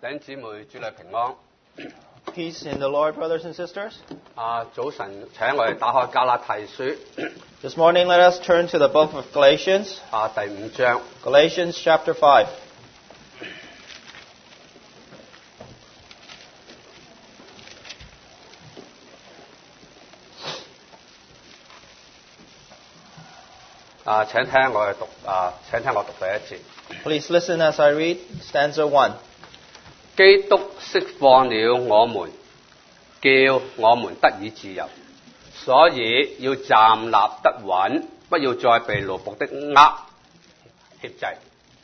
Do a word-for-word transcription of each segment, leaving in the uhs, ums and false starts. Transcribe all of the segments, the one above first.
弟兄姊妹，主內平安。 Peace in the Lord, brothers and sisters. 啊，早晨，請我哋打開加拉太書 This morning, let us turn to the book of Galatians, 啊第五章。 Galatians chapter five. 啊，請聽我哋讀啊，請聽我讀第一節。 Please listen as I read stanza one. 基督釋放了我們，叫我們得以自由，所以要站立得穩，不要再被奴僕的軛挾制。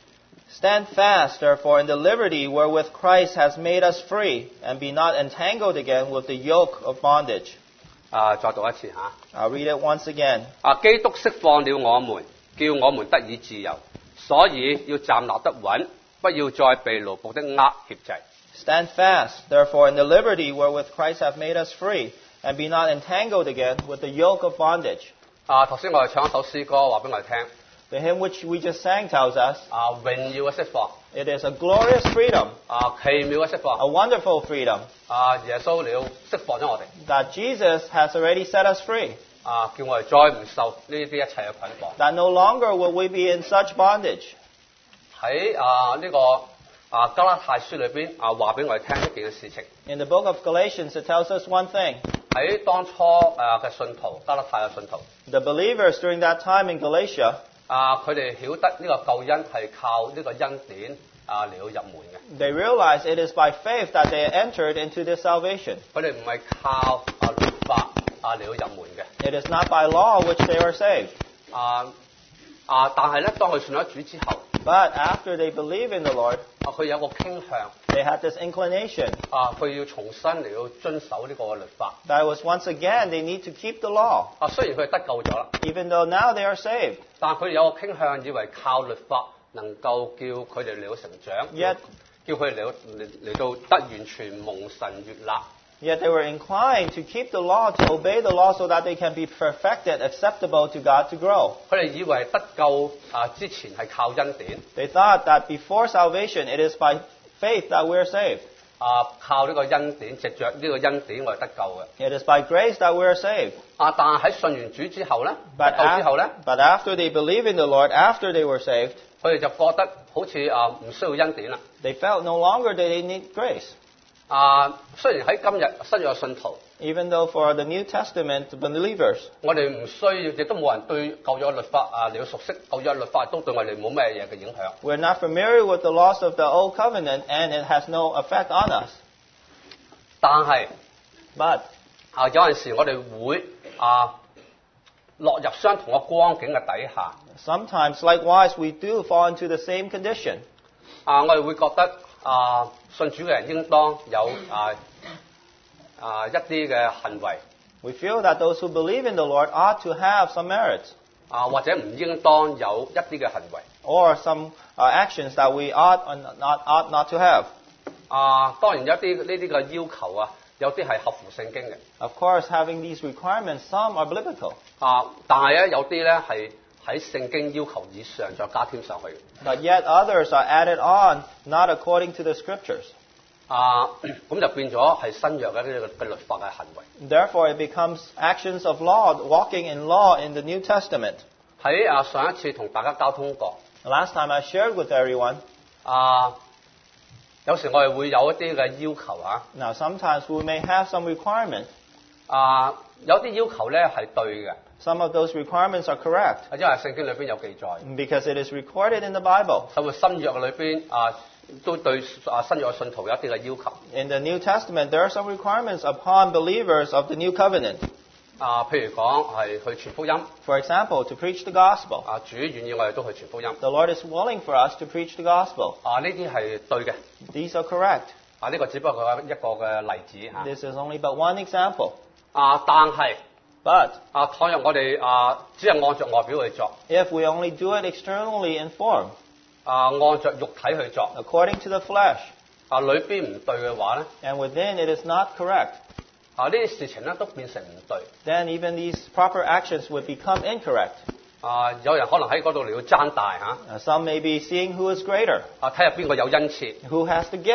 Stand fast, therefore, in the liberty wherewith Christ has made us free, and be not entangled again with the yoke of bondage. 啊，再讀一次嚇。 I'll read it once again. 啊，基督釋放了我們，叫我們得以自由，所以要站立得穩，不要再被奴僕的軛挾制。 Stand fast, therefore, in the liberty wherewith Christ hath made us free, and be not entangled again with the yoke of bondage. 啊，頭先我哋唱一首詩歌，話俾我哋聽。 The hymn which we just sang tells us, 啊，榮耀嘅釋放， it is a glorious freedom, 啊，奇妙嘅釋 a 放， wonderful freedom, 啊，耶穌了釋放咗我哋， that Jesus has already set us free, 啊，叫我哋再唔受呢啲一切嘅捆綁。 that no longer will we be in such bondage. 喺啊呢、個啊加拉太書裏邊啊話俾我哋聽一件嘅事情。 In the book of Galatians, it tells us one thing. 喺當初誒嘅信徒，加拉太嘅信徒， The believers during that time in Galatia, 啊佢哋曉得呢個救恩係靠呢個恩典啊嚟到入門嘅， they realize it is by faith that they entered into this salvation. 佢哋唔係靠啊律法啊嚟到入門嘅。 It is not by law which they are saved. 啊啊！但係咧，當佢信咗主之後， But after they believe in the Lord, 啊佢有個傾向， they had this inclination 啊佢要重新嚟到遵守呢個律法。 that was once again they need to keep the law. 啊雖然佢係得救咗啦， Even though now they are saved, 但係佢哋有個傾向，以為靠律法能夠叫佢哋嚟到成長， Yet- 叫佢哋嚟到嚟嚟到得完全蒙神悅納。 yet they were inclined to keep the law, to obey the law so that they can be perfected, acceptable to God to grow. 佢哋以為得救啊之前係靠恩典， They thought that before salvation, it is by faith that we are saved. 啊靠呢個恩典，藉着呢個恩典我哋得救嘅。 It is by grace that we are saved. 啊，但係喺信完主之後咧， But, 得救之後 af- 咧， but after they believe in the Lord, after they were saved, 佢哋就覺得好似啊唔需要恩典啦。 they felt no longer that they need grace. 啊，雖然喺今日新約信徒， Even though for the New Testament believers, 我哋唔需要，亦都冇人對舊約律法啊，你要熟悉舊約律法都對我哋冇咩嘢嘅影響。 we're not familiar with the laws of the Old Covenant, and it has no effect on us. 但係 But 啊，有陣時我哋會啊落入相同嘅光景嘅底下， sometimes, likewise, we do fall into the same condition. 啊，我哋會覺得啊，信主嘅人應當有啊啊一啲嘅行為 We feel that those who believe in the Lord ought to have some merits, 啊，或者唔應當有一啲嘅行為 or some uh, actions that we ought or not, ought not to have. 啊。當然有一啲呢啲嘅要求啊，有啲係合乎聖經嘅 Of course, having these requirements, some are biblical. 啊，但係咧有啲咧係喺聖經要求以上再加添上去嘅 But yet others are added on, not according to the Scriptures. 啊，咁就變咗係新約嘅呢個嘅律法嘅行為。 Therefore, it becomes actions of law, walking in law in the New Testament. 喺啊上一次同大家交通過 Last time I shared with everyone, 啊，有時我哋會有一啲嘅要求啊， now sometimes we may have some requirements. 啊有啲要求咧係對嘅， Some of those requirements are correct 因為聖經裏邊有記載， because it is recorded in the Bible. 甚至新約嘅裏邊啊都對啊新約嘅信徒有一啲嘅要求 In the New Testament, there are some requirements upon believers of the New Covenant. 啊，譬如講係去傳福音 For example, to preach the gospel. 啊，主願意我哋都去傳福音 The Lord is willing for us to preach the gospel. 啊，呢啲係對嘅 These are correct. 啊，呢、個只不過係一個嘅例子嚇 This is only but one example. 啊，但係 But 啊，倘若我哋啊只係按着外表去作 if we only do it externally in form, 啊，按着肉體去作 according to the flesh, 啊，裏邊唔對嘅話咧， and within it is not correct, 啊呢啲事情咧都變成唔對 then even these proper actions would become incorrect. 啊，有人可能喺嗰度嚟到爭大嚇， Uh, some may be seeing who is greater, 啊睇下邊個有恩賜， who has the gift,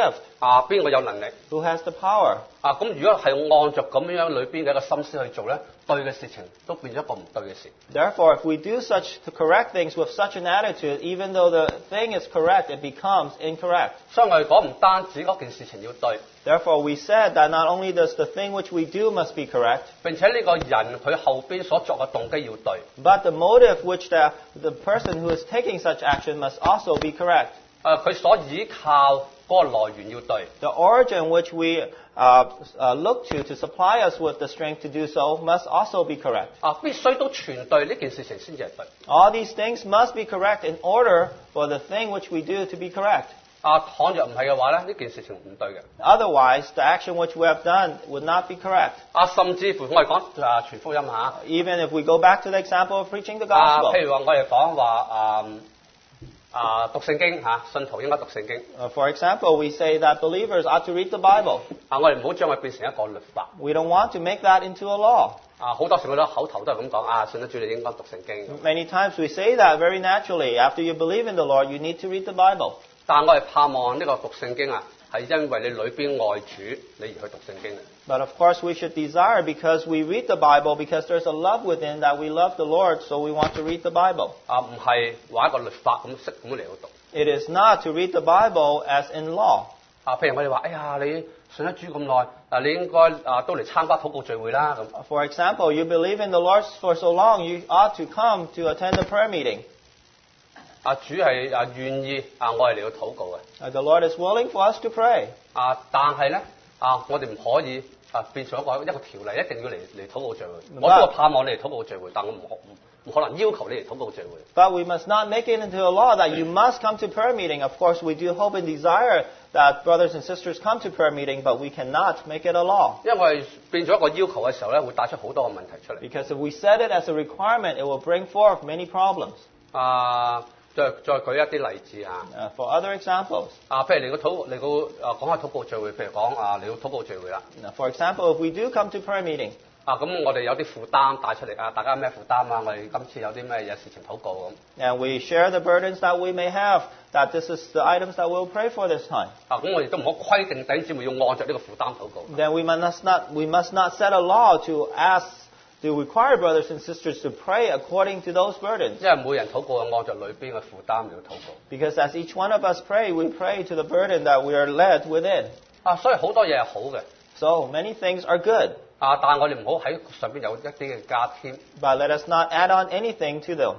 啊，邊個有能力？ Who has the power? 啊，咁如果係按着咁樣裏邊嘅一個心思去做咧，對嘅事情都變咗一個唔對嘅事。 Therefore, if we do such to correct things with such an attitude, even though the thing is correct, it becomes incorrect. 所以我哋講唔單止嗰件事情要對， Therefore, we said that not only does the thing which we do must be correct, 並且呢個人佢後邊所作嘅動機要對。 but the motive which the, the person who is taking such action must also be correct. 誒，佢所依靠嗰個來源要對。 The origin which we uh, uh, look to to supply us with the strength to do so must also be correct. 啊，必須都全對，呢件事情先至係對。 All these things must be correct in order for the thing which we do to be correct. 啊，倘若唔係嘅話咧，呢件事情唔對嘅。 Otherwise, the action which we have done would not be correct. 啊，甚至乎我哋講啊傳福音嚇。 Even if we go back to the example of preaching the 啊， gospel. 譬如話我哋講話啊啊讀聖經嚇，信徒應該讀聖經。 Uh, for example, we say that believers ought to read the Bible. 啊，我哋唔好將佢變成一個律法。 We don't want to make that into a law. 啊，好多時我哋口頭都係咁講啊，信得主你應該讀聖經。 Many times we say that very naturally. After you believe in the Lord, you need to read the Bible. 但係我哋盼望呢個讀聖經啊，係因為你裏邊愛主，你而去讀聖經嘅。 But of course, we should desire because we read the Bible, because there's a love within that we love the Lord, so we want to read the Bible. 啊，唔係話一個律法咁識咁嚟去讀。 It is not to read the Bible as in law. 啊，譬如我哋話，哎呀，你信得主咁耐，啊，你應該啊都嚟參加禱告聚會啦咁。 For example, you believe in the Lord for so long, you ought to come to attend a prayer meeting. 啊，主係啊願意啊，我係嚟到禱告嘅。 Uh, the Lord is willing for us to pray. 啊，但係咧啊，我哋唔可以啊變成一個一個條例，一定要嚟嚟禱告聚會。我都盼望你嚟禱告聚會，但我唔可唔唔可能要求你嚟禱告聚會。 But we must not make it into a law that you must come to prayer meeting. Of course, we do hope and desire that brothers and sisters come to prayer meeting, but we cannot make it a law. 因為變咗一個要求嘅時候咧，會帶出好多嘅問題出嚟。 Because if we set it as a requirement, it will bring forth many problems. 啊，再再舉一啲例子啊。 Uh, for other examples, 啊，譬如嚟個禱嚟個啊講下禱告聚會，譬如講啊嚟個禱告聚會啦。 now, for example, if we do come to prayer meeting, 啊，咁我哋有啲負擔帶出嚟啊，大家有咩負擔啊？我哋今次有啲咩嘢事情禱告咁。 and we share the burdens that we may have, that this is the items that we'll pray for this time, 啊，咁我哋都唔好規定弟兄姊妹要按着呢個負擔禱告。 then we must not, we must not set a law to ask, to require brothers and sisters to pray according to those burdens. 因為每人禱告係按着裏邊嘅負擔嚟到禱告。 Because as each one of us pray, we pray to the burden that we are led within. 啊，所以好多嘢係好嘅。 So many things are good, 啊，但係我哋唔好喺上邊有一啲嘅加添。 but let us not add on anything to them.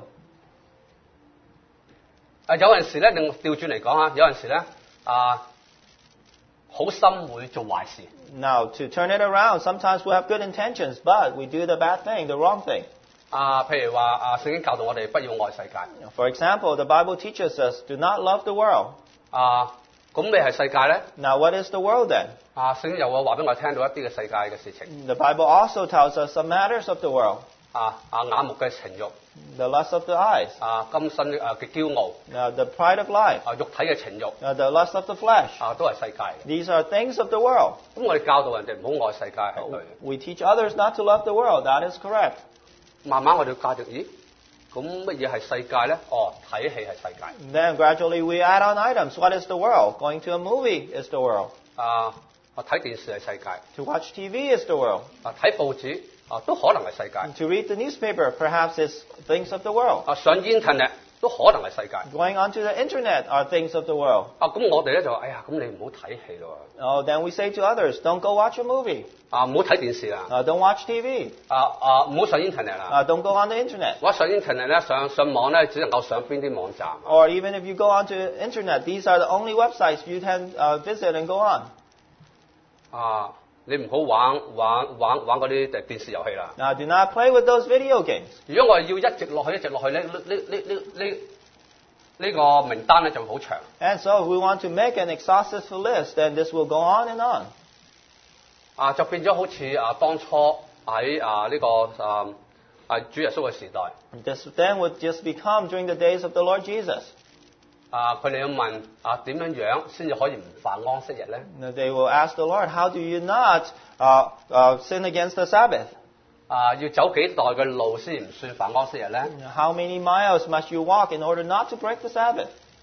啊，有陣時咧，另調轉嚟講啊，有陣時咧啊，好心會做壞事。 Now, to turn it around, sometimes we have good intentions, but we do the bad thing, the wrong thing. 啊，譬如話啊，聖經教導我哋不要愛世界。 For example, the Bible teaches us, do not love the world. 啊，咁你係世界咧？ Now, what is the world then? 啊，聖經又會話俾我聽到一啲嘅世界嘅事情。 The Bible also tells us some matters of the world. 啊啊，眼目嘅情慾， The lust of the eyes, 啊，今生啊嘅驕傲， uh, the pride of life, 啊，肉體嘅情慾， uh, the lust of the flesh. 啊，都係世界嘅。 These are things of the world. 咁我哋教導人哋唔好愛世界係對嘅。 We teach others not to love the world. That is correct. 慢慢我哋價值，咦？咁乜嘢係世界咧？哦，睇戲係世界。 Then gradually we add on items. What is the world? Going to a movie is the world. 啊，啊睇電視係世界。 To watch T V is the world. 啊，睇報紙啊都可能係世界。 To read the newspaper perhaps is things of the world. 啊，上 internet 都可能係世界。 Going onto the internet are things of the world. 啊，咁我哋咧就話：哎呀，咁你唔好睇戲咯。 Oh, then we say to others, don't go watch a movie. 啊，唔好睇電視啦。 Uh, don't watch T V. 啊啊，唔好上 internet 啦。 Uh, don't go on the internet. 我一上 internet 咧，上上網咧，只能夠上邊啲網站。 Or even if you go onto internet, these are the only websites you can uh, visit and go on. 啊，你唔好玩玩玩玩嗰啲誒電視遊戲啦。 Now, do not play with those video games. 如果我係要一直落去一直落去咧，呢呢呢呢呢呢個名單咧就會好長。 And so if we want to make an exhaustive list, then this will go on and on. 啊，就變咗好似啊當初喺啊呢個啊啊主耶穌嘅時代， This then would just become during the days of the Lord Jesus. 啊佢哋要問啊點樣樣先至可以唔犯安息日咧？ Now, they will ask the Lord, how do you not uh, uh, sin against the Sabbath? 啊要走幾代嘅路先唔算犯安息日咧？ How many miles must you walk in order not to break the Sabbath?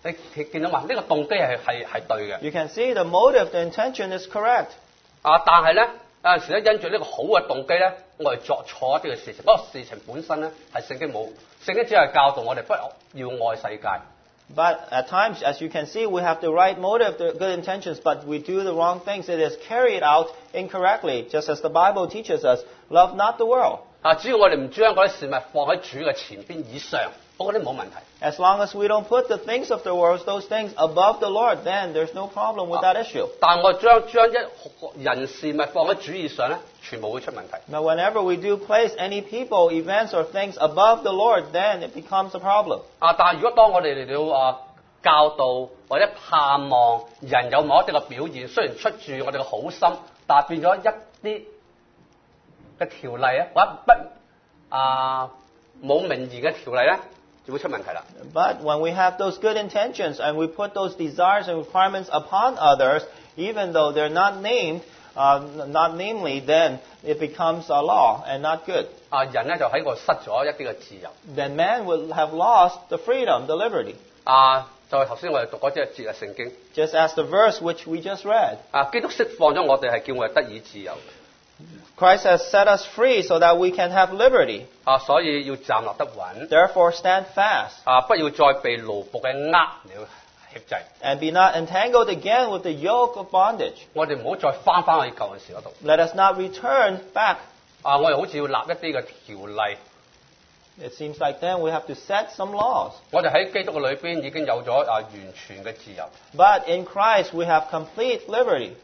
你見見到嘛？呢、這個動機係係係對嘅。 You can see the motive, the intention is correct. 啊，但係咧有陣時咧因住呢個好嘅動機咧，我哋作錯一啲嘅事情。嗰個事情本身咧係聖經冇，聖經只係教導我哋不要愛世界。 But at times, as you can see, we have the right motive, the good intentions, but we do the wrong things. It is carried out incorrectly, just as the Bible teaches us, love not the world. 啊，只要我哋唔將嗰啲事物放喺主嘅前邊以上，我覺得冇問題。 As long as we don't put the things of the world, those things above the Lord, then there's no problem with that issue. 但係我將將一人事物放喺主以上咧，全部會出問題。 Now, whenever we do place any people, events, or things above the Lord, then it becomes a problem. 啊，但係如果當我哋嚟到啊教導或者盼望人有某一啲嘅表現，雖然出自我哋嘅好心，但係變咗一啲嘅條例啊，或者不啊冇明義嘅條例咧，就會出問題啦。 But when we have those good intentions and we put those desires and requirements upon others, even though they're not named, uh, not namely, then it becomes a law and not good. 啊，人咧就喺度失咗一啲嘅自由。 Then man will have lost the freedom, the liberty. 啊，就係頭先我哋讀嗰隻節嘅聖經。 Just as the verse which we just read. 啊，基督釋放咗我哋係叫我哋得以自由。 Christ has set us free so that we can have liberty. 啊，所以要站立得穩。 Therefore, stand fast 啊，不要再被奴僕嘅呃了牽制。 and be not entangled again with the yoke of bondage. 我哋唔好再翻返去舊陣時嗰度。 Let us not return back. 啊，我哋好似要立一啲嘅條例。 It seems like then we have to set some laws. 我哋喺基督嘅裏邊已經有咗啊完全嘅自由。 But in Christ we have complete liberty.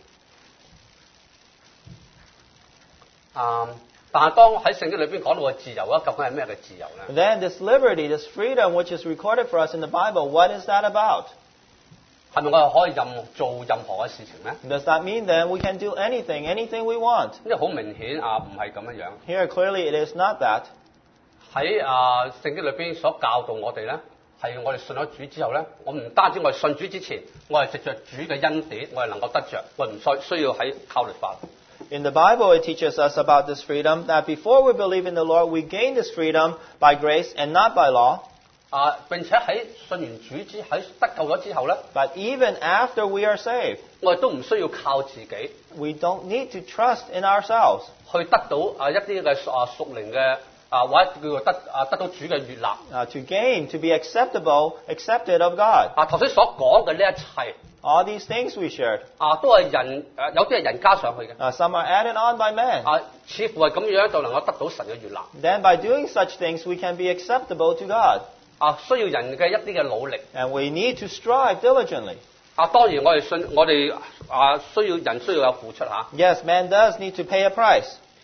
啊，但係當喺聖經裏邊講到嘅自由啊，究竟係咩嘅自由咧？ Then this liberty, this freedom which is recorded for us in the Bible, what is that about? 係咪我哋可以任做任何嘅事情咧？ Does that mean then we can do anything, anything we want? 因為好明顯啊，唔係咁樣樣。 Here clearly it is not that. 喺啊聖經裏邊所教導我哋咧，係我哋信咗主之後咧，我唔單止我哋信主之前，我係藉着主嘅恩典，我係能夠得着，我唔需需要喺靠律法。 In the Bible it teaches us about this freedom, that before we believe in the Lord, we gain this freedom by grace and not by law. 啊，並且喺信完主之喺得救咗之後咧， But even after we are saved, 我哋都唔需要靠自己 we don't need to trust in ourselves 去得到啊一啲嘅啊屬靈嘅啊或者叫做得啊得到主嘅悅納。 uh, to gain, to be acceptable, accepted of God. 啊，頭先所講嘅呢一切 All these things we shared, 啊，都係人誒有啲係人加上去嘅。 uh, some are added on by man. 啊，似乎係咁樣就能夠得到神嘅悅納。 Then by doing such things, we can be acceptable to God. 啊，需要人嘅一啲嘅努力。 And we need to strive diligently. 啊，當然我哋信我哋啊需要人需要有付出嚇。 Yes, man does need to pay a price.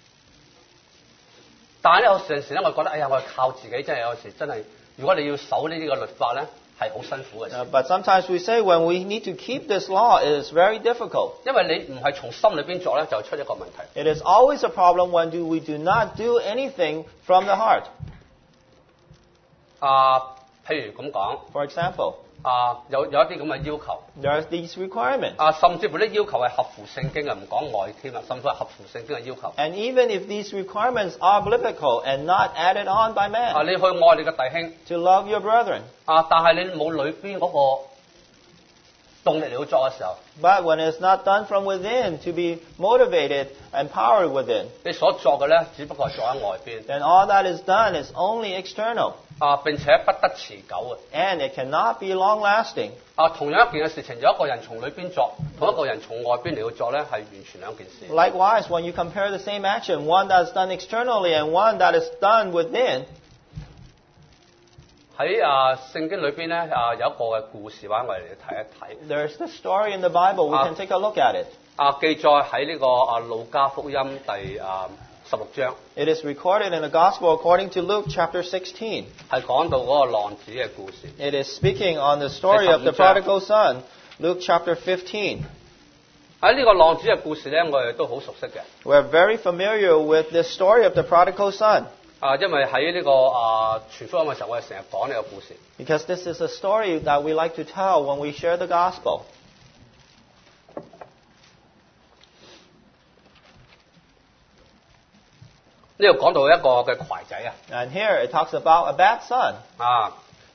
但係咧有陣時咧，我覺得哎呀，我係靠自己，真係有時真係，如果你要守呢啲嘅律法咧，係好辛苦嘅事。 Uh, but sometimes we say when we need to keep this law, it is very difficult. 因為你唔係從心裏邊做咧，就出一個問題。 It is always a problem when do we do not do anything from the heart. 啊，譬如咁講， For example, 啊有有一啲咁嘅要求， there are these requirements. 啊甚至乎啲要求係合乎聖經嘅，唔講外添啦，甚至係合乎聖經嘅要求。 And even if these requirements are biblical and not added on by 啊， man, 你去愛你嘅弟兄， to love your brethren. 啊，但係你冇裏邊嗰個動力嚟到做嘅時候， But when it's not done from within, to be motivated and powered within, 你所作嘅咧，只不過係做喺外邊， then all that is done is only external. 啊並且不得持久嘅。 And it cannot be long-lasting. 啊，同樣一件嘅事情，有一個人從裏邊作，同一個人從外邊嚟到作咧，係完全兩件事。 Likewise, when you compare the same action, one that is done externally and one that is done within, 喺啊聖經裏邊咧啊有一個嘅故事話，我哋嚟睇一睇。 there's the story in the Bible. We Ah. can take a look at it. 啊，記載喺呢個啊路加福音第啊十六章， It is recorded in the Gospel according to Luke chapter sixteen. 係講到嗰個浪子嘅故事。 It is speaking on the story of the prodigal son. Luke chapter fifteen. 喺呢個浪子嘅故事咧，我哋都好熟悉嘅。 We're very familiar with this story of the prodigal son 啊，因為喺呢個啊傳福音嘅時候，我哋成日講呢個故事。 because this is a story that we like to tell when we share the gospel. 呢度講到一個嘅瘸仔啊， And here it talks about a bad son. 啊，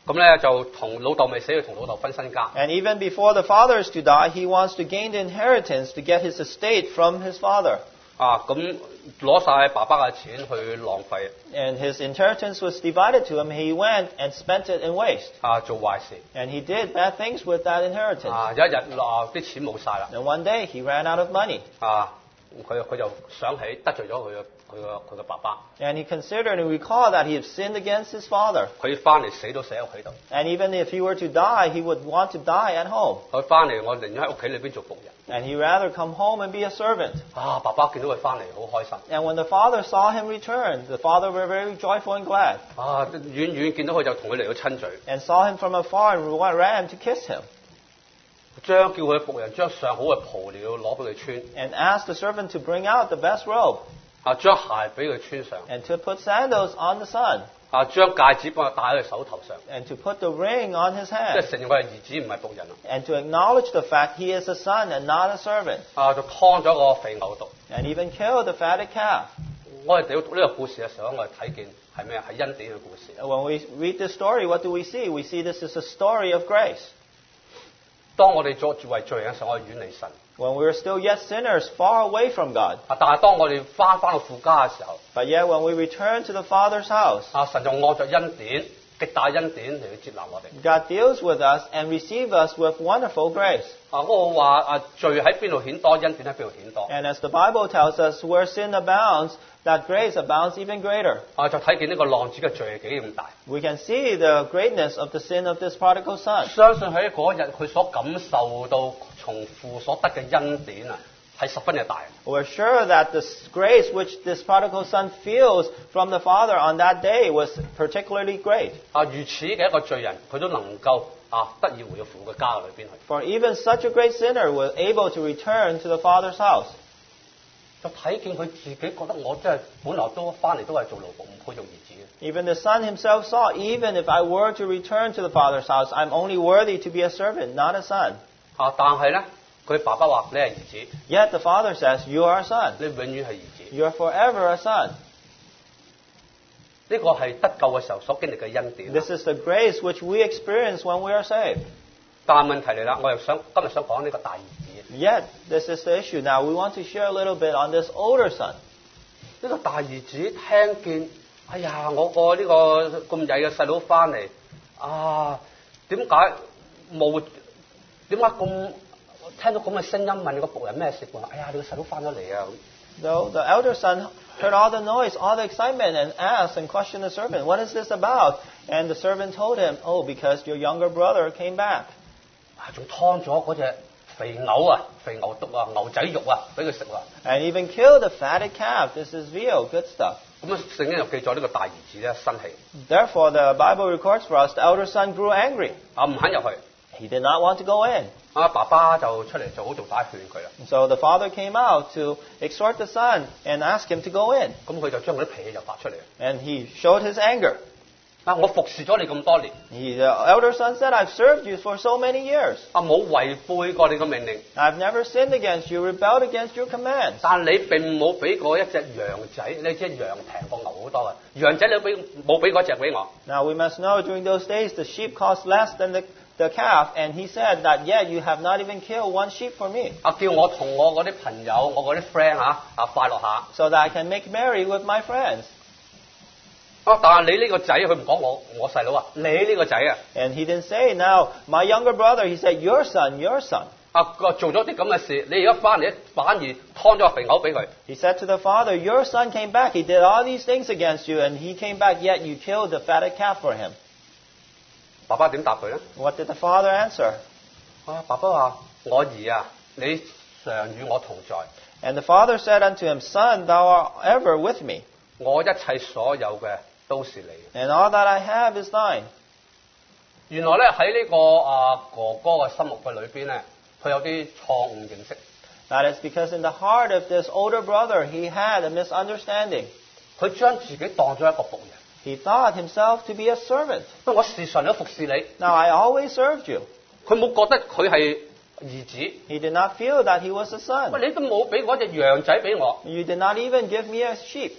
咁咧就同老豆未死，要同老豆分身家。 And even before the father is to die, he wants to gain the inheritance to get his estate from his father. 啊，咁攞晒爸爸嘅錢去浪費， And his inheritance was divided to him. He went and spent it in waste. 啊做壞事。 And he did bad things with that inheritance. 啊有一日啊啲錢冇晒啦， And one day he ran out of money. 啊佢佢就想起得罪咗佢嘅佢嘅佢嘅爸爸， And he considered and recalled that he had sinned against his father. 佢翻嚟死都死喺屋企度。 And even if he were to die, he would want to die at home. 佢翻嚟，我寧願喺屋企裏邊做僕人。 And he rather come home and be a servant. 啊，爸爸見到佢翻嚟好開心。 And when the father saw him return, the father were very joyful and glad. 啊，遠遠見到佢就同佢嚟到親嘴， And saw him from afar and ran to kiss him. 將叫佢僕人將上好嘅袍料攞俾佢穿， And asked the servant to bring out the best robe. 啊將鞋俾佢穿上， And to put sandals on the son. 啊將戒指幫佢戴喺佢手頭上， And to put the ring on his 即 hand. 係承認佢係兒子唔係僕人啊！ And to acknowledge the fact he is a son and not a servant. 啊就劏咗個肥牛犢。 And even killed the fatted calf. 我哋睇到呢個故事嘅時候，我哋睇見係咩啊？係恩典嘅故事。 When we read this story, what do we see? We see this is a story of grace. 當我哋作住為罪人嘅時候，我哋遠離神。 When we are still yet sinners, far away from God. 啊，但係當我哋翻翻到父家嘅時候， But yet when we return to the Father's house, 啊神就按着恩典極大恩典嚟去接納我哋。 God deals with us and receives us with wonderful grace. 啊，我話啊罪喺邊度顯多，恩典喺邊度顯多。 And as the Bible tells us, where sin abounds, that grace abounds even greater. 啊，就睇見呢個浪子嘅罪係幾咁大。 We can see the greatness of the sin of this prodigal son. 相信喺嗰日佢所感受到從父所得嘅恩典啊，係十分嘅大。 We're sure that the grace which this prodigal son feels from the Father on that day was particularly great. 啊，如此嘅一個罪人，佢都能夠啊得以回到父嘅家裏邊去。 For even such a great sinner was able to return to the Father's house. 就睇見佢自己覺得我真係本來都翻嚟都係做奴僕，唔配做兒子嘅。 Even the son himself saw, even if I were to return to the Father's house, I'm only worthy to be a servant, not a son. 啊，但係咧，佢爸爸話你係兒子， Yet the Father says, you are a son. 你永遠係兒子。 You are forever a son. 呢個係得救嘅時候所經歷嘅恩典。 This is the grace which we experience when we are saved. 但係問題嚟啦，我又想今日想講呢個大兒子。 Yet, this is the issue. Now, we want to share a little bit on this older son. 呢個大兒子聽見，哎呀，我個呢個咁曳嘅細佬翻嚟，啊，點解冇？點解咁聽到咁嘅聲音問個僕人咩事喎？哎呀，你個細佬翻咗嚟啊！ Though the elder son heard all the noise, all the excitement, and asked and questioned the servant, what is this about? And the servant told him, oh, because your younger brother came back. 啊，仲劏咗嗰隻肥牛啊，肥牛犢啊，牛仔肉啊，俾佢食啊！ And even killed a fatted calf. This is veal, good stuff. 咁啊，聖經又記載呢個大兒子咧生氣， Therefore, the Bible records for us, the elder son grew angry. 啊唔肯入去， He did not want to go in. 啊爸爸就出嚟就好做打勸佢啦， So the father came out to exhort the son and ask him to go in. 咁佢就將佢啲脾氣就發出嚟， And he showed his anger. 啊我服侍咗你咁多年， He, the elder son said, I've served you for so many years. 啊冇違背過你嘅命令， I've never sinned against you, rebelled against your commands. 但你並冇俾過一隻羊仔，你知羊平過牛好多啊，羊仔你俾冇俾嗰隻俾我， Now we must know during those days the sheep cost less than the, the calf, and he said that yet you have not even killed one sheep for me, 啊叫我同我嗰啲朋友，我嗰啲 friend 啊啊快樂下， so that I can make merry with my friends. 啊但係你呢個仔佢唔講我我細佬啊，你呢個仔啊， And he didn't say, now, my younger brother, he said, your son, your son. 啊個做咗啲咁嘅事，你而家翻嚟反而劏咗個肥牛俾佢。 He said to the father, your son came back, he did all these things against you, and he came back, yet you killed the fatted calf for him. 爸爸點答佢咧？ What did the father answer? 啊，爸爸話：我兒啊，你常與我同在， And the father said unto him, son, thou art ever with me, 我一切所有嘅都是你。 and all that I have is thine. 原來咧喺呢個啊哥哥嘅心目嘅裏邊咧，佢有啲錯誤認識。 That is because in the heart of this older brother, he had a misunderstanding. 佢將自己當咗一個僕人。 He thought himself to be a servant. 不過我時常都服侍你， Now, I always served you. 佢冇覺得佢係兒子。 He did not feel that he was a son. 喂，你都冇俾嗰隻羊仔俾我， You did not even give me a sheep.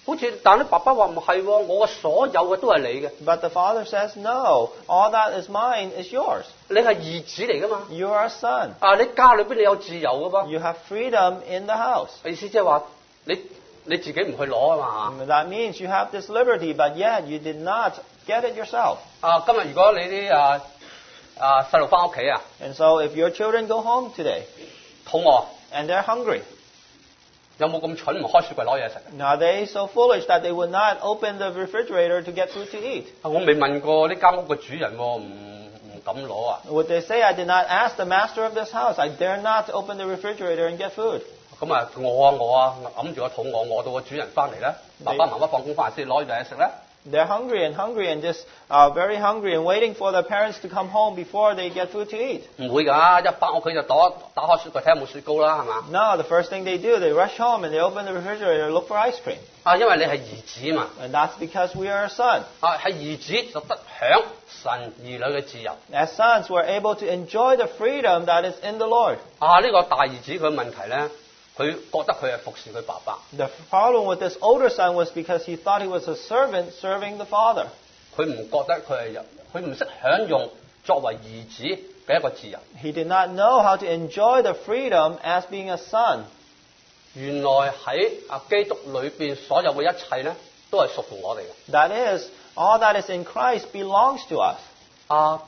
好似但啲爸爸話唔係喎，我嘅所有嘅都係你嘅， But the father says, no, all that is mine is yours. 你係兒子嚟噶嘛？ You are a son. 啊，你家裏邊你有自由噶噃， You have freedom in the house. 意思即係話你你自己唔去攞啊嘛。 That means you have this liberty, but yet you did not get it yourself. 啊，今日如果你啲啊啊細路翻屋企啊， And so if your children go home today 肚餓， and they're hungry, 有冇咁蠢唔開雪櫃攞嘢食？ are they so foolish that they would not open the refrigerator to get food to eat? 我未問過呢間屋嘅主人喎，唔唔敢攞啊。 Would they say, I did not ask the master of this house. I dare not to open the refrigerator and get food. 咁啊，餓啊餓啊，揞住個肚餓，餓到個主人翻嚟咧，爸爸媽媽放工翻嚟先攞嘢食咧。 They're hungry and hungry and just uh, very hungry and waiting for their parents to come home before they get food to eat. 唔會㗎，一翻屋企就打打開雪櫃睇下有冇雪糕啦，係嘛？ No, the first thing they do, they rush home and they open the refrigerator and look for ice cream. 啊，因為你係兒子嘛， And that's because we are a son. 啊係兒子就得享神兒女嘅自由。 As sons, we're able to enjoy the freedom that is in the Lord. 啊，呢、個大兒子佢問題咧，佢覺得佢係服侍佢爸爸， The problem with this older son was because he thought he was a servant serving the father. 佢唔覺得佢係有，佢唔識享用作為兒子嘅一個自由。 He did not know how to enjoy the freedom as being a son. 原來喺啊基督裏邊所有嘅一切咧，都係屬乎我哋嘅。 That is, all that is in Christ belongs to us. 啊，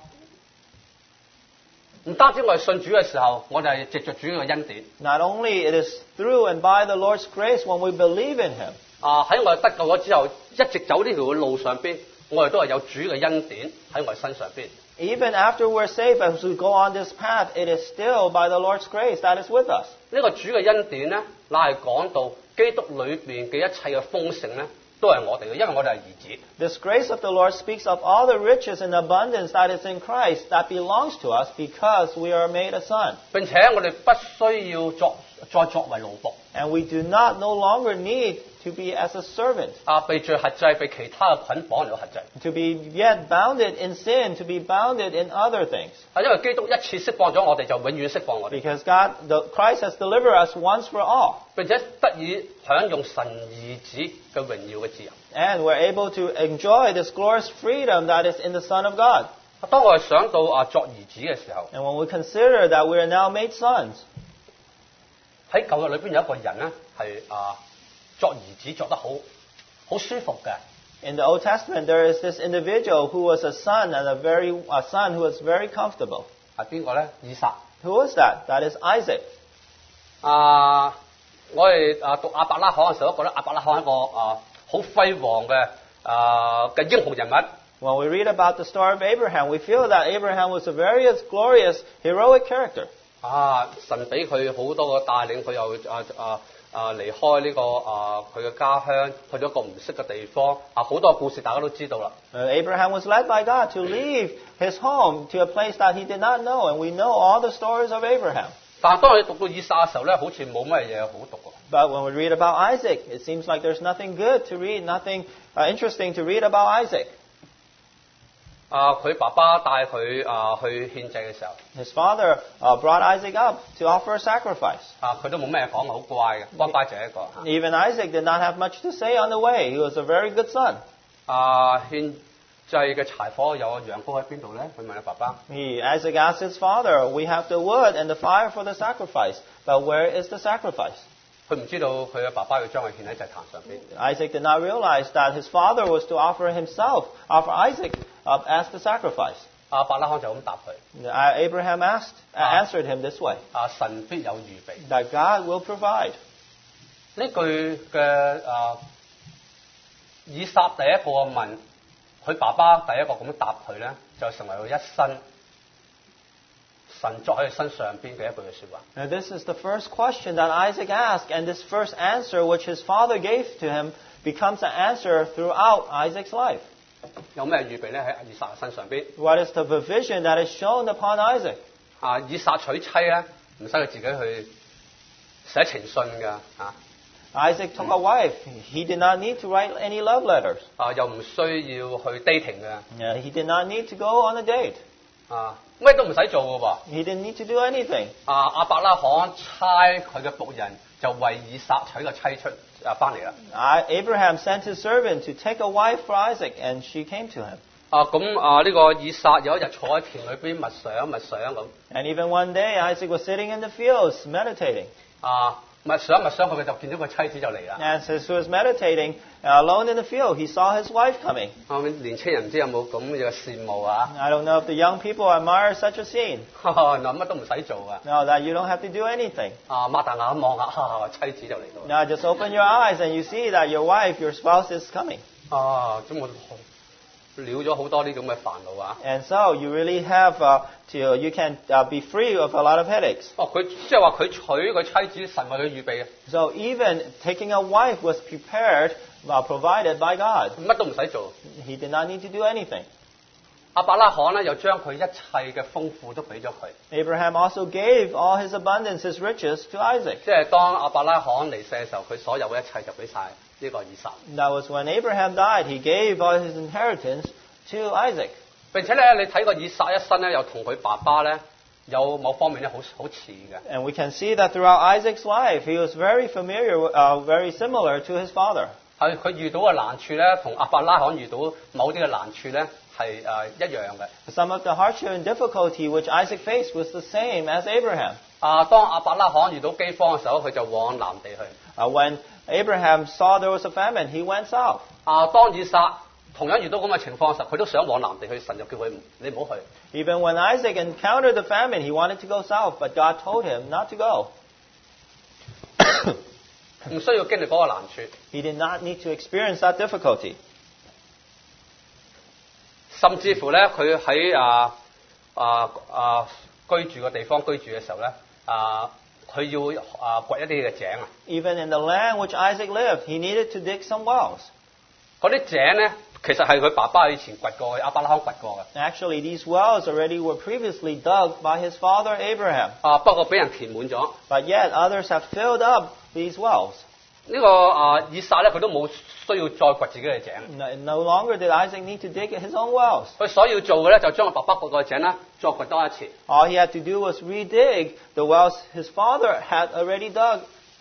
唔單止我哋信主嘅時候，我哋係藉着主嘅恩典。 Not only it is through and by the Lord's grace when we believe in Him. 啊，喺我哋得救咗之後，一直走呢條路上邊，我哋都係有主嘅恩典喺我哋身上邊。 Even after we're saved, as we go on this path, it is still by the Lord's grace that is with us. 呢個主嘅恩典咧，乃係講到基督裏邊嘅一切嘅豐盛咧，都係我哋嘅，因為我哋係兒子。 This grace of the Lord speaks of all the riches and abundance that is in Christ that belongs to us because we are made a son. 並且我哋不需要作再作為奴僕。 And we do not no longer need to be as a servant, 啊，被罪轄制，被其他嘅捆綁嚟到轄制。 to be yet bounded in sin, to be bounded in other things. 啊，因為基督一次釋放咗我哋，就永遠釋放我哋， Because God, the, Christ has delivered us once for all. 並且得以享用神兒子嘅榮耀嘅自由。 And we're able to enjoy this glorious freedom that is in the Son of God. 啊，當我哋想到啊作兒子嘅時候， And when we consider that we are now made sons, 喺舊約裏邊有一個人咧係啊作兒子作得好好舒服嘅。 in the Old Testament there is this individual who was a son and a very a son who was very comfortable. 係邊個咧？以撒。 Who was that? That is Isaac. 啊，我哋啊讀亞伯拉罕嘅時候，都覺得亞伯拉罕係一個啊好輝煌嘅啊嘅英雄人物。 When we read about the story of Abraham, we feel that Abraham was a very glorious, heroic character. 啊！神俾佢好多個帶領，佢又啊啊啊離開呢、這個啊佢嘅家鄉，去咗一個唔識嘅地方。啊，好多故事大家都知道啦。 Uh, Abraham was led by God to leave his home to a place that he did not know, and we know all the stories of Abraham. 但係當你讀到以撒嘅時候咧，好似冇乜嘢好讀喎。 But when we read about Isaac, it seems like there's nothing good to read, nothing uh, interesting to read about Isaac. 啊，佢爸爸帶佢啊去獻祭嘅時候， His father uh, brought Isaac up to offer a sacrifice. 啊佢都冇咩講，好乖嘅，乖乖仔一個。 Even Isaac did not have much to say on the way. He was a very good son. 啊，獻祭嘅柴火有羊羔喺邊度咧？佢問佢爸爸。 He, Isaac asked his father, we have the wood and the fire for the sacrifice, but where is the sacrifice? 佢唔知道佢嘅爸爸要將佢獻喺祭壇上邊。 Isaac did not realize that his father was to offer himself, offer Isaac up as the sacrifice. 阿伯拉罕就咁答佢。 Uh, Abraham asked, uh, answered him this way, 啊，神必有預備。 that God will provide. 呢句嘅啊，以撒第一個問佢爸爸第一個咁樣答佢咧，就成為佢一生神作喺佢身上邊嘅一句嘅説話。 Now this is the first question that Isaac asked, and this first answer which his father gave to him becomes an answer throughout Isaac's life. 有咩預備咧喺以撒嘅身上邊？ What is the provision that is shown upon Isaac? 啊，以撒娶妻咧，唔使佢自己去寫情信㗎啊！ Isaac took a wife. He did not need to write any love letters. 啊，又唔需要去 dating 嘅。 Yeah, he did not need to go on a date. 啊，咩都唔使做嘅噃。 He didn't need to do anything. 啊，亞伯拉罕差佢嘅僕人就為以撒娶個妻出啊翻嚟啦。 I, Abraham sent his servant to take a wife for Isaac, and she came to him. 啊，咁啊呢個以撒有一日坐喺田裏邊默想默想咁。 And even one day, Isaac was sitting in the fields meditating. 啊，默想默想佢就見到個妻子就嚟啦。 As he was meditating, uh, alone in the field, he saw his wife coming. 啊，年青人唔知有冇咁嘅羨慕啊？ I don't know if the young people admire such a scene. 嗱，乜都唔使做啊！ No, that you don't have to do anything. 啊，擘大眼望下，哈妻子就嚟到。 Now just open your eyes and you see that your wife, your spouse is coming. 啊，咁我了咗好多呢種嘅煩惱啊！ And so you really have uh, to, you can uh, be free of a lot of headaches. 哦，佢即係話佢娶佢妻子，神為佢預備嘅， So even taking a wife was prepared, uh, provided by God. 乜都唔使做。 He did not need to do anything. 亞伯拉罕咧又將佢一切嘅豐富都俾咗佢。 Abraham also gave all his abundance, his riches to Isaac. 即係當亞伯拉罕離世嘅時候，佢所有嘅一切就俾晒呢個以撒。 That was when Abraham died. He gave all his inheritance to Isaac. 並且咧，你睇個以撒一生咧，又同佢爸爸咧有某方面咧好好似嘅。 And we can see that throughout Isaac's life, he was very familiar, uh, very similar to his father. 係佢遇到嘅難處咧，同亞伯拉罕遇到某啲嘅難處咧係誒一樣嘅。 Some of the hardship and difficulty which Isaac faced was the same as Abraham. 啊，當亞伯拉罕遇到饑荒嘅時候，佢就往南地去。 Uh, when Abraham saw there was a famine, he went south. 啊，當以撒同樣遇到咁嘅情況嘅時候，佢都想往南地去，神就叫佢你唔好去。 Even when Isaac encountered the famine, he wanted to go south, but God told him not to go. 唔需要經歷嗰個難處。 He did not need to experience that difficulty. 甚至乎咧，佢喺啊啊啊居住嘅地方居住嘅時候咧，啊佢要啊掘一啲嘅井啊。 Even in the land which Isaac lived, he needed to dig some wells. 嗰啲井咧，其實係佢爸爸以前掘過嘅，亞伯拉罕掘過嘅。 Actually, these wells already were previously dug by his father Abraham. 啊，不過俾人填滿咗。 But yet others have filled up these wells. 呢個啊以撒咧，佢都冇需要再掘自己嘅井。 No, no longer did Isaac need to dig his own wells. 佢所要做嘅咧，就將佢爸爸掘個井咧，再掘多一次。 All he had to do was redig the wells his father had already dug.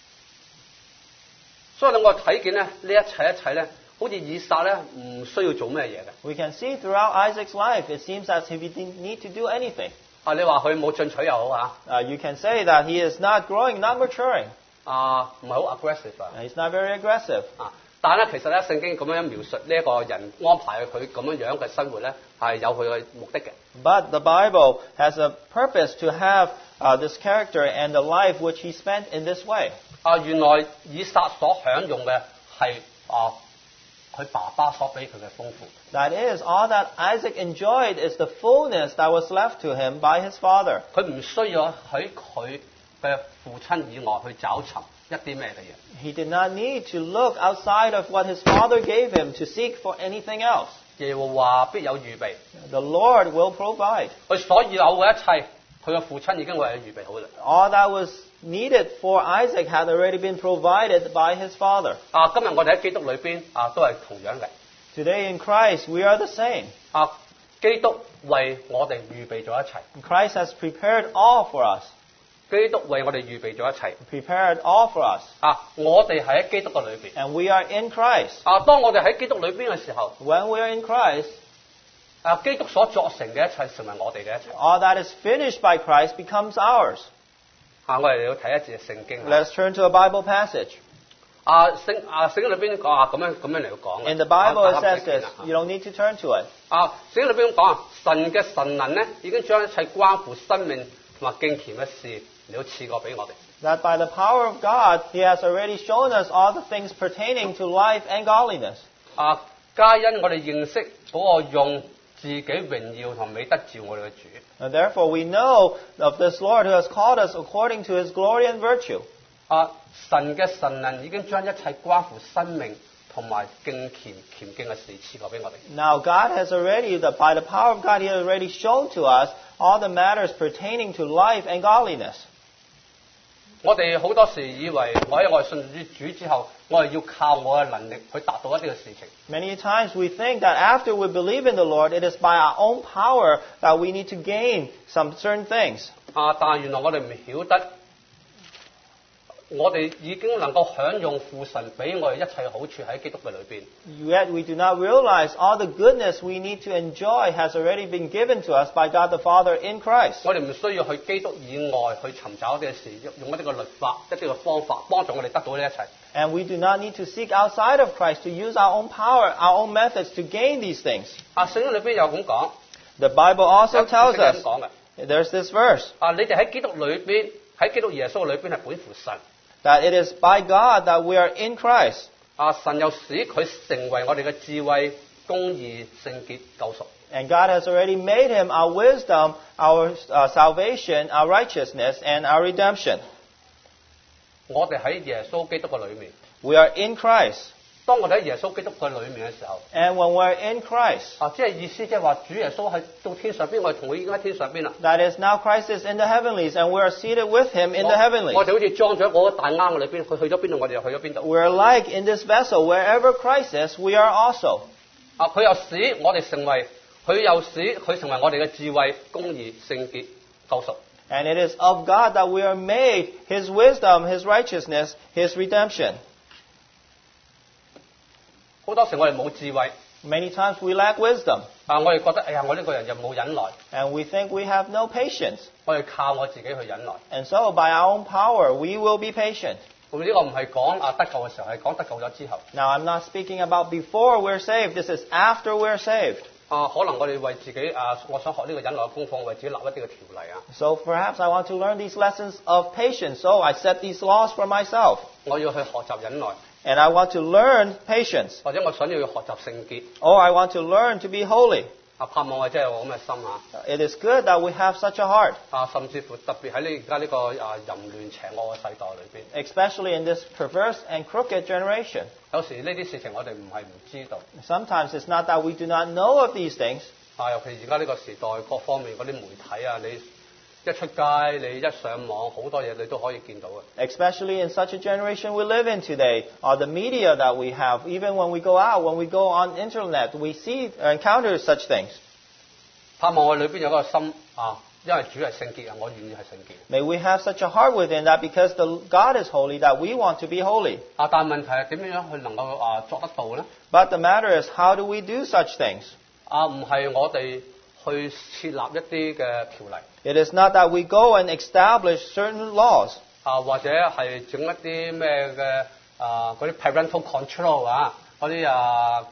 所以咧，我睇見咧，呢一切一切咧，好似以撒咧唔需要做咩嘢嘅。 We can see throughout Isaac's life, it seems as if he didn't need to do anything. 啊，你話佢冇進取又好啊， Uh, you can say that he is not growing, not maturing. 啊唔係好 aggressive 啊。 He's not very aggressive. 啊，但係咧，其實咧，聖經咁樣描述呢一個人安排佢咁樣樣嘅生活咧，係有佢嘅目的嘅。 But the Bible has a purpose to have uh, this character and the life which he spent in this way. 啊，原來以撒所享用嘅係啊佢爸爸所俾佢嘅豐富。 That is, all that Isaac enjoyed is the fullness that was left to him by his father. 佢唔需要喺佢嘅父親以外去找尋一啲咩嘅嘢。 He did not need to look outside of what his father gave him to seek for anything else. 耶和華必有預備， The Lord will provide. 佢所有嘅一切，佢嘅父親已經為佢預備好啦。 All that was needed for Isaac had already been provided by his father. 啊，今日我哋喺基督裏邊啊，都係同樣嘅。 Today in Christ, we are the same. 啊，基督為我哋預備咗一切， Christ has prepared all for us. 基督為我哋預備咗一切。 Prepared all for us. 啊，我哋係喺基督嘅裏邊。 And we are in Christ. 啊，當我哋喺基督裏邊嘅時候， When we are in Christ, 啊，基督所作成嘅一切成為我哋嘅一切。 all that is finished by Christ becomes ours. 啊，我哋要睇一節聖經。 Let's turn to a Bible passage. 啊，聖啊聖經裏邊講啊，咁樣咁樣嚟講嘅。 In the Bible, it 啊 says 大家唔使見 this. 啦 You don't need to turn to it. 啊，聖經裏邊咁講啊，神嘅神能咧，已經將一切關乎生命同埋敬虔嘅事，嚟到賜過俾我哋。 That by the power of God, He has already shown us all the things pertaining to life and godliness. 啊，皆因我哋認識嗰個用自己榮耀同美德召我哋嘅主。 And therefore, we know of this Lord who has called us according to His glory and virtue. 啊，神嘅神能已經將一切關乎生命同埋敬虔虔敬嘅事賜過俾我哋。 Now, God has already, the, by the power of God, He has already shown to us all the matters pertaining to life and godliness. 我哋好多時以為我喺我哋信主之後，我係要靠我嘅能力去達到一啲嘅事情。 Many times we think that after we believe in the Lord, it is by our own power that we need to gain some certain things. 啊！但係原來我哋唔曉得，我哋已經能夠享用父神俾我哋一切好處喺基督嘅裏邊。 Yet we do not realize all the goodness we need to enjoy has already been given to us by God the Father in Christ. 我哋唔需要去基督以外去尋找一啲嘅事，用一啲嘅律法、一啲嘅方法幫助我哋得到呢一切。 And we do not need to seek outside of Christ to use our own power, our own methods to gain these things. 啊，聖經裏邊有咁講， The Bible also tells 聖經咁 us, 講嘅。 there's this verse, 啊，你哋喺基督裏邊，喺基督耶穌裏邊係本乎神。 that it is by God that we are in Christ. 啊，神又使佢成為我哋嘅智慧、公義、聖潔、救贖。 And God has already made him our wisdom, our uh, salvation, our righteousness, and our redemption. 我哋喺耶穌基督嘅裏面， We are in Christ. 當我哋喺耶穌基督嘅裏面嘅時候， And when we're in Christ, 啊，即係意思即係話主耶穌係到天上邊，我哋同佢已經喺天上邊啦。 that is now Christ is in the heavenlies, and we are seated with him in the 我 heavenlies. 我哋好似裝咗嗰個大罌嘅裏邊，佢去咗邊度，我哋又去咗邊度。 We're like in this vessel, wherever Christ is, we are also. 啊，佢又使我哋成為，佢又使佢成為我哋嘅智慧、公義、聖潔、救贖。 And it is of God that we are made his wisdom, his righteousness, his redemption. 好多時我哋冇智慧， Many times we lack wisdom, 啊，我哋覺得，哎呀，我呢個人又冇忍耐， and we think we have no patience. 我哋靠我自己去忍耐。 And so, by our own power, we will be patient. 咁呢個唔係講啊得救嘅時候，係講得救咗之後。 Now, I'm not speaking about before we're saved. This is after we're saved. 啊，可能我哋為自己啊，我想學呢個忍耐嘅功課，為自己立一啲嘅條例啊。 So perhaps I want to learn these lessons of patience. So I set these laws for myself. 我要去學習忍耐， And I want to learn patience. 或者我想要去學習聖潔。 Or I want to learn to be holy. 啊，盼望我真係有咁嘅心啊！ It is good that we have such a heart, 啊，甚至乎特別喺呢而家呢個啊淫亂邪惡嘅世代裏邊， especially in this perverse and crooked generation. 有時呢啲事情我哋唔係唔知道。 Sometimes it's not that we do not know of these things, 啊，尤其而家呢個時代各方面嗰啲媒體啊，你一出街，你一上網，好多嘢你都可以見到嘅。 especially in such a generation we live in today, or the media that we have. Even when we go out, when we go on internet, we see or encounter such things. 盼望我裏邊有嗰個心啊，因為主係聖潔啊，我願意係聖潔。 May we have such a heart within that because the God is holy, that we want to be holy. 啊，但係問題係點樣去能夠啊作得到咧？ But the matter is, how do we do such things? 啊，唔係我哋去設立一啲嘅條例。 It is not that we go and establish certain laws, 啊，或者係整一啲咩嘅啊嗰啲 parental control 啊，嗰啲啊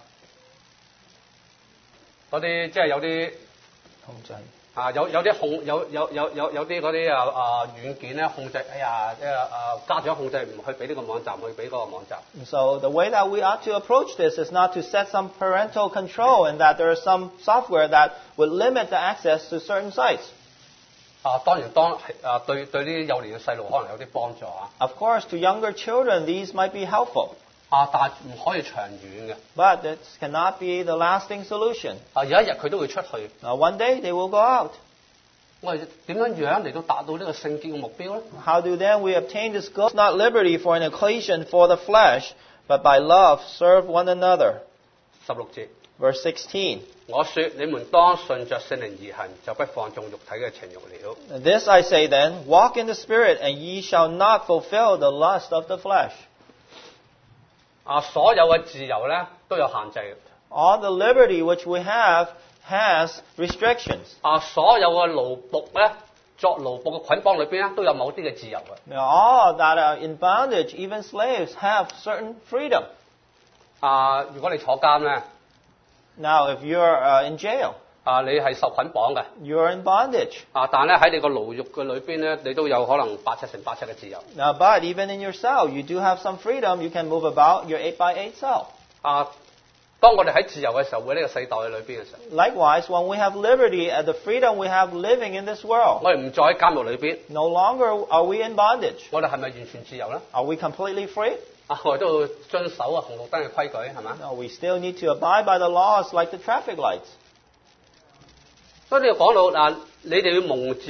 嗰啲即係有啲啊有有啲控有有有有有啲嗰啲啊啊軟件咧控制，哎呀即係啊家長控制唔去俾呢個網站，去俾嗰個網站。 So the way that we ought to approach this is not to set some parental control and that there is some software that would limit the access to certain sites. 啊，當然當啊對對呢啲幼年嘅細路可能有啲幫助啊， Of course, to younger children, these might be helpful. 啊但係唔可以長遠嘅。 But this cannot be the lasting solution. 啊有一日佢都會出去， Now, one day they will go out. 我哋點樣樣嚟到達到呢個聖潔嘅目標咧？ How do then we obtain this goal? Not liberty for an occasion for the flesh, but by love serve one another. 十六節， Verse sixteen. 我說你們當順着聖靈而行，就不放縱肉體嘅情慾了。 This I say then, walk in the Spirit, and ye shall not fulfill the lust of the flesh. 啊，所有嘅自由咧都有限制嘅。 All the liberty which we have has restrictions. 啊，所有嘅奴僕咧，作奴僕嘅捆綁裏邊咧，都有某啲嘅自由嘅。 Now, all that are in bondage, even slaves, have certain freedom. 啊，如果你坐監咧， Now, if you're uh, in jail, 啊，你係受捆綁嘅。 you're in bondage. 啊，但係咧喺你個牢獄嘅裏邊咧，你都有可能八尺乘八尺嘅自由。 Now, but even in your cell, you do have some freedom. You can move about your eight by eight cell. 啊，當我哋喺自由嘅時候，會喺呢個世代裏邊嘅時候， Likewise, when we have liberty and the freedom we have living in this world, 我哋唔再喺監獄裏邊， no longer are we in bondage. 我哋係咪完全自由咧？ Are we completely free? 啊，我哋都要遵守啊紅綠燈嘅規矩，係咪？ No, we still need to abide by the laws like the traffic lights. 所以你要講到嗱，你哋要蒙召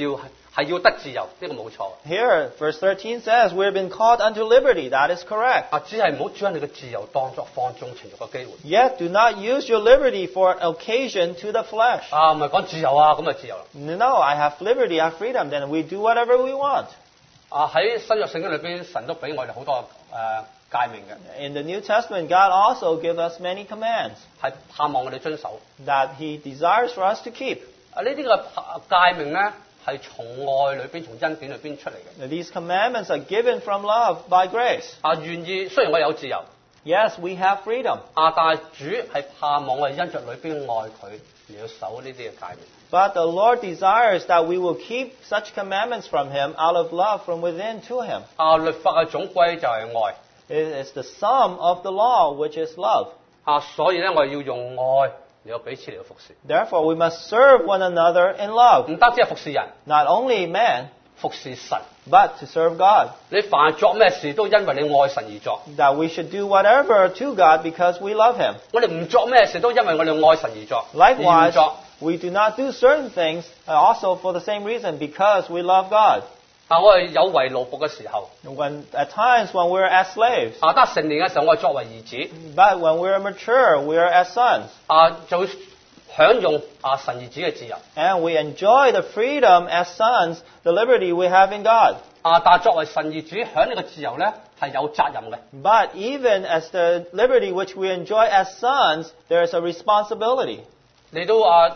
係要得自由，呢、個冇錯。 Here, verse thirteen says, we've been called unto liberty. That is correct. 啊，只係唔好將你嘅自由當作放縱情慾嘅機會。 Yet do not use your liberty for an occasion to the flesh. 啊，唔係講自由啊，咁就自由啦。 No, I have liberty, I have freedom. Then we do whatever we want. 啊，喺新約聖經裏邊，神都俾我哋好多誒誡命嘅， In the New Testament, God also gives us many commands 係盼望我哋遵守。 that He desires for us to keep. 啊，呢啲嘅誡命咧係從愛裏邊、從恩典裏邊出嚟嘅。 Now, these commandments are given from love by grace. 啊，願意雖然我有自由， Yes, we have freedom. 啊，但係主係盼望我哋因着裏邊愛佢而要守呢啲嘅誡命。 But the Lord desires that we will keep such commandments from Him out of love from within to Him. 啊，律法嘅總歸就係愛。 It is the sum of the law, which is love. 啊，所以咧，我哋要用愛嚟到彼此嚟到服侍。 Therefore, we must serve one another in love. 唔單止係服侍人， Not only man, 服侍神。 but to serve God. 你凡作咩事都因為你愛神而作。 That we should do whatever to God because we love Him. 我哋唔作咩事都因為我哋愛神而作。而唔 Likewise, 作 we do not do certain things uh, also for the same reason because we love God. 啊，我哋有為奴僕嘅時候， When, at times when we're as slaves, 啊，得成年嘅時候，我哋作為兒子， but when we're mature, we're as sons. 啊，就享用啊神兒子嘅自由。 And we enjoy the freedom as sons, the liberty we have in God. 啊，但係作為神兒子享呢個自由咧，係有責任嘅。 But even as the liberty which we enjoy as sons, there is a responsibility. 嚟到啊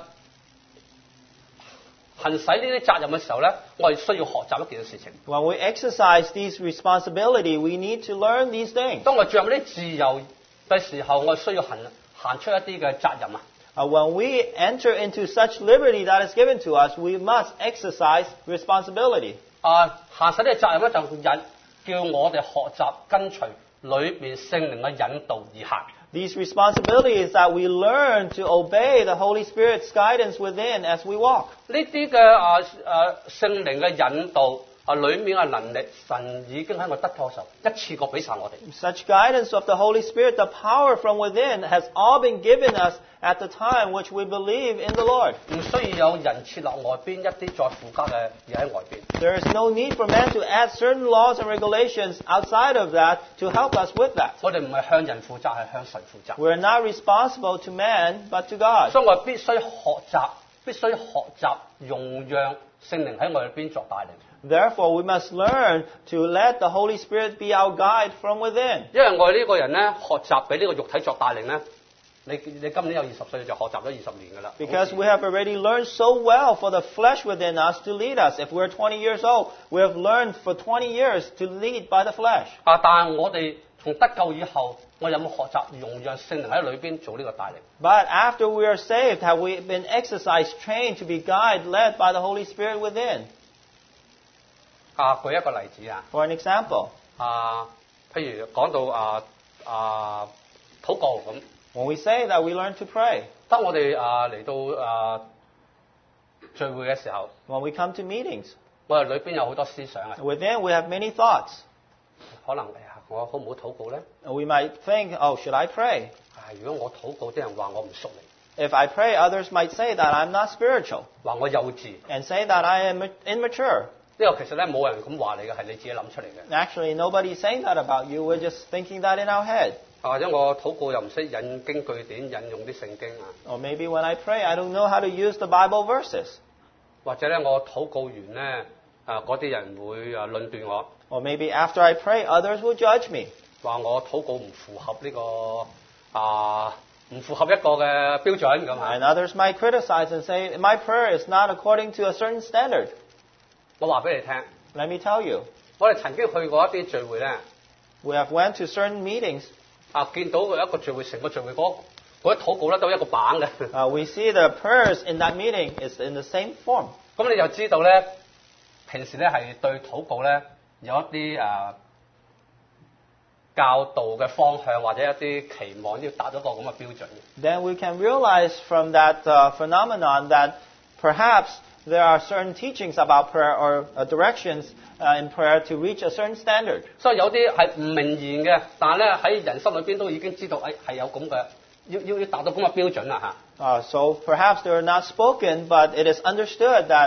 行使呢啲責任嘅時候咧，我哋需要學習一件事情。 When we exercise these responsibility, we need to learn these things. 當我進入呢啲自由嘅時候，我需要行行出一啲嘅責任啊。 Uh, when we enter into such liberty that is given to us, we must exercise responsibility. 啊，行使呢個責任咧，就引叫我哋學習跟隨裏邊聖靈嘅引導而行。 These responsibilities that we learn to obey the Holy Spirit's guidance within as we walk. 呢啲嘅啊啊聖靈嘅引導啊，裏面嘅能力，神已經喺我得救嘅時候一次過俾晒我哋。 Such guidance of the Holy Spirit, the power from within, has all been given us at the time which we believe in the Lord. 唔需要有人設立外邊一啲再附加嘅嘢喺外邊。 There is no need for man to add certain laws and regulations outside of that to help us with that. 我哋唔係向人負責，係向神負責。 We're not responsible to man, but to God. 所以我哋必須學習，必須學習容讓聖靈喺我哋邊作帶領。 Therefore, we must learn to let the Holy Spirit be our guide from within. 因為我哋呢個人咧，學習俾呢個肉體作帶領咧，你你今年有二十歲就學習咗二十年㗎啦。 Because we have already learned so well for the flesh within us to lead us. If we're twenty years old, we have learned for twenty years to lead by the flesh. 啊，但係我哋從得救以後，我有冇學習容讓聖靈喺裏邊做呢個帶領？ But after we are saved, have we been exercised, trained to be guided, led by the Holy Spirit within? 啊，舉一個例子啊， For an example, 啊，譬如講到啊啊禱告咁， when we say that we learn to pray, 當我哋啊嚟到啊聚會嘅時候， when we come to meetings, 我哋裏邊有好多思想啊， within we have many thoughts. 可能哎呀，我好唔好禱告咧？ We might think, oh, should I pray? 啊，如果我禱告，啲人話我唔熟你， If I pray, others might say that I'm not spiritual 話我幼稚。 and say that I am immature. 呢個其實咧冇人咁話你嘅，係你自己諗出嚟嘅。 Actually, nobody's saying that about you. We're just thinking that in our head. 啊，或者我禱告又唔識引經據典，引用啲聖經啊， Or maybe when I pray, I don't know how to use the Bible verses. 或者咧我禱告完咧，啊嗰啲人會啊論斷我， Or maybe after I pray, others will judge me. 話我禱告唔符合呢、個啊唔符合一個嘅標準咁 And 啊。 others might criticize and say, my prayer is not according to a certain standard. 我話俾你聽， Let me tell you, 我哋曾經去過一啲聚會咧， we have went to certain meetings. 啊見到一個聚會，成個聚會嗰嗰啲禱告咧都一個版嘅， Uh, we see the prayers in that meeting is in the same form. 咁你就知道咧，平時咧係對禱告咧有一啲啊教導嘅方向或者一啲期望要達到一個咁嘅標準嘅。 Then we can realize from that uh, phenomenon that perhaps there are certain teachings about prayer or uh, directions uh, in prayer to reach a certain standard. 所以有啲係唔明言嘅，但係咧喺人心裏邊都已經知道，誒係有咁嘅，要要要達到咁嘅標準啦嚇。 Uh, so perhaps they are not spoken, but it is understood that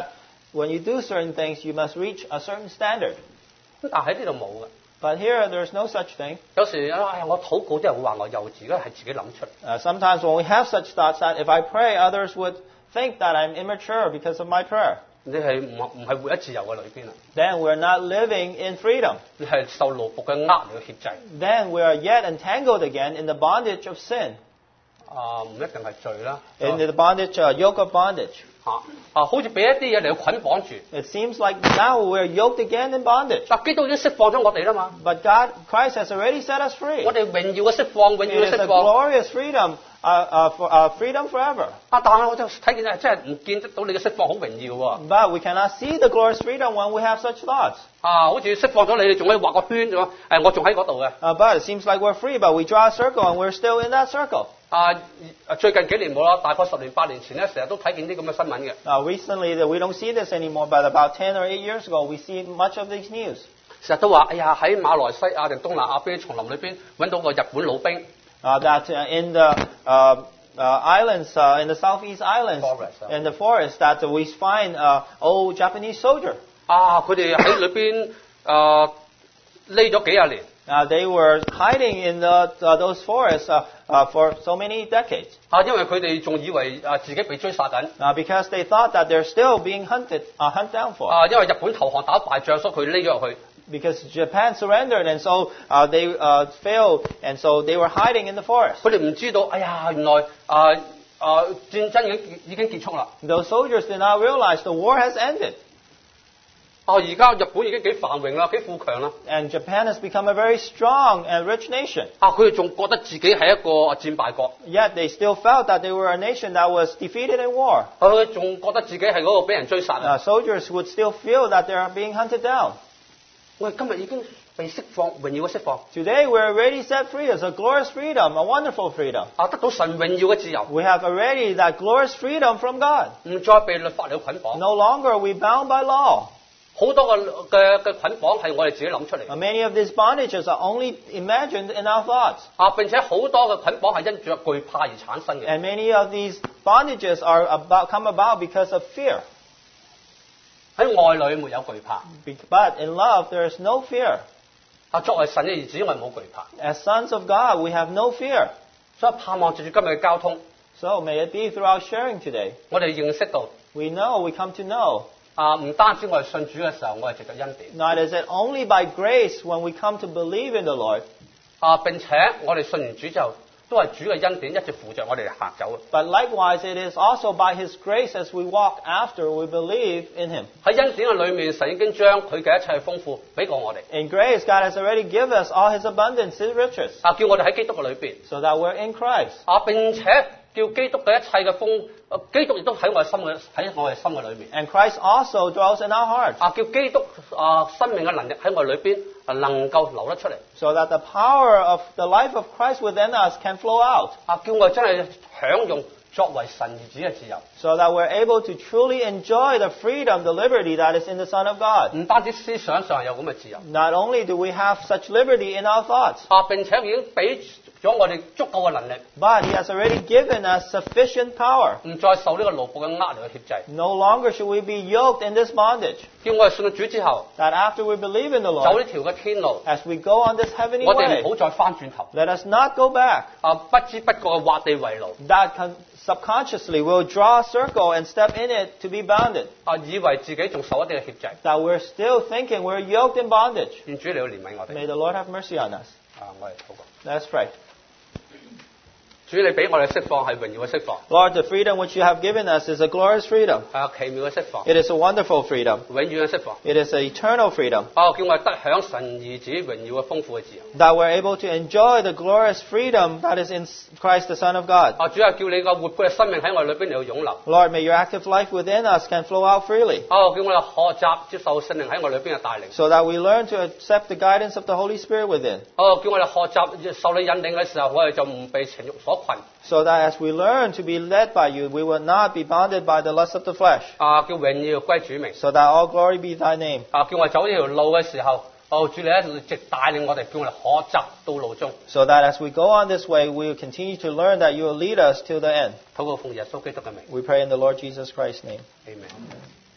when you do certain things, you must reach a certain standard. 咁但係喺呢度冇嘅。 But here, there's no such thing. 有時哎呀，我禱告啲人會話我幼稚，嗰係自己諗出嚟。 Uh, sometimes when we have such thoughts that if I pray, others would think that I'm immature because of my prayer. 你係唔唔係活喺自由嘅裏邊啊？ Then we're not living in freedom. 你係受奴僕嘅呃嚟嘅牽制。 Then we are yet entangled again in the bondage of sin, 啊，唔一定係罪啦。 in the bondage, uh, yoke of bondage. 嚇啊，好似俾一啲嘢嚟捆綁住。 It seems like now we're yoked again in bondage. 嗱，基督已經釋放咗我哋啦嘛。 But God, Christ has already set us free. 我哋榮耀嘅釋放，榮 It 耀嘅 is a 釋放。 glorious freedom, uh, uh, for, uh, freedom forever. 啊，但係我就睇見係真係唔見得到你嘅釋放好榮耀喎。 But we cannot see the glorious freedom when we have such thoughts. 啊，好似釋放咗你，你仲可以畫個圈咗。誒，我仲喺嗰度嘅。 Uh, but it seems like we're free, but we draw a circle and we're still in that circle. 啊，最近幾年冇啦，大概十年八年前咧，成日都睇見啲咁嘅新聞嘅。 Uh, recently, that we don't see this anymore, but about ten or eight years ago, we see much of these news. 成日都話，哎呀，喺馬來西亞定東南亞邊啲叢林裏邊揾到個日本老兵。 Uh, that uh, in the uh, uh, islands, uh, in the southeast islands, Forest, uh. in the forest, that we find uh, old Japanese soldier. 啊，佢哋喺裏邊誒匿咗幾廿年。 Uh, they were hiding in the, uh, those forests uh, uh, for so many decades. 啊，因為佢哋仲以為啊自己被追殺緊。 Uh, because they thought that they're still being hunted, uh, hunted down for. 啊，因為日本投降打敗仗，所以佢匿咗入去。 Because Japan surrendered, and so uh, they uh, failed, and so they were hiding in the forest. 佢哋唔知道，哎呀，原來啊啊戰爭已經已經結束啦。 Those soldiers did not realize the war has ended. 啊，而家日本已經幾繁榮啦，幾富強啦。 And Japan has become a very strong and rich nation. 啊，佢哋仲覺得自己係一個戰敗國。 Yet they still felt that they were a nation that was defeated in war. 佢仲覺得自己係嗰個俾人追殺啊！ Uh, soldiers would still feel that they are being hunted down. 我哋今日已經被釋放，榮耀嘅釋放。 Today we're already set free. It's a glorious freedom, a wonderful freedom. 啊，得到神榮耀嘅自由， We have already that glorious freedom from God. 唔再被律法嚟捆綁。 No longer are we bound by law. 好多嘅嘅嘅捆綁係我哋自己諗出嚟。 Uh, many of these bondages are only imagined in our thoughts. 啊，並且好多嘅捆綁係因住懼怕而產生嘅。 And many of these bondages are about, come about because of fear. 喺愛裏沒有懼怕。 But in love, there is no fear. 啊，作為神嘅兒子，我哋冇懼怕。 As sons of God, we have no fear. 所以盼望藉住今日嘅交通， So may it be through our sharing today. 我哋認識到 We know, we come to know. 啊，唔單止我哋信主嘅時候，我係藉着恩典。 Not is it only by grace when we come to believe in the Lord, 啊，並且我哋信完主之後，都係主嘅恩典一直扶着我哋行走嘅。 but likewise it is also by His grace as we walk after we believe in Him. 喺恩典嘅裏面，神已經將佢嘅一切豐富俾過我哋。 In grace, God has already given us all His abundance, His riches, 啊，叫我哋喺基督嘅裏邊。 so that we're in Christ. 啊，並且叫基督嘅一切嘅豐，啊，基督亦都喺我哋心嘅喺我哋心嘅裏面。 And Christ also dwells in our hearts, 啊，叫基督啊生命嘅能力喺我哋裏邊啊能夠流得出嚟。 so that the power of the life of Christ within us can flow out, 啊，叫我哋真係享用作為神兒子嘅自由。 so that we're able to truly enjoy the freedom, the liberty that is in the Son of God. 唔單止思想上有咁嘅自由， Not only do we have such liberty in our thoughts, 啊，並且已經俾咗我哋足夠嘅能力， but He has already given us sufficient power. 唔再受呢個奴僕嘅呃嚟去牽制。 No longer should we be yoked in this bondage. 叫我哋信咗主之後， That after we believe in the 走 Lord, 呢條嘅天路， as we go on this heavenly 我哋 way, 唔好再翻轉頭。 let us not go back. 啊，不知不覺嘅畫地為牢， That con- subconsciously we'll draw a circle and step in it to be bounded. 啊，以為自己仲受一啲嘅牽制。 That we're still thinking we're yoked in bondage. 願主你要憐憫我哋。 May the Lord have mercy on us. 啊，我哋禱告。 Let's pray. 主你俾我哋釋放係榮耀嘅釋放， Lord, the freedom which you have given us is a glorious freedom. 係奇妙嘅釋放， It is a wonderful freedom. 永遠嘅釋放。 It is an eternal freedom. 啊，叫我哋得享神兒子榮耀嘅豐富嘅自由。 That we're able to enjoy the glorious freedom that is in Christ the Son of God. 啊，主啊，叫你個活潑嘅生命喺我哋裏邊嚟到湧流。 Lord, may your active life within us can flow out freely, 啊，叫我哋學習接受聖靈喺我哋裏邊嘅帶領。 so that we learn to accept the guidance of the Holy Spirit within, 啊，叫我哋學習受你引領嘅時候，我哋就唔被情慾所困。 so that as we learn to be led by you, we will not be bounded by the lust of the flesh, 啊，叫榮耀歸主名。 so that all glory be thy name. 啊，叫我哋走呢條路嘅時候，哦，主你一直帶領我哋，叫我哋學習到路中。 So that as we go on this way, we will continue to learn that you will lead us till the end. 禱告奉耶穌基督嘅名 We pray in the Lord Jesus Christ's name. ，Amen。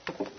you.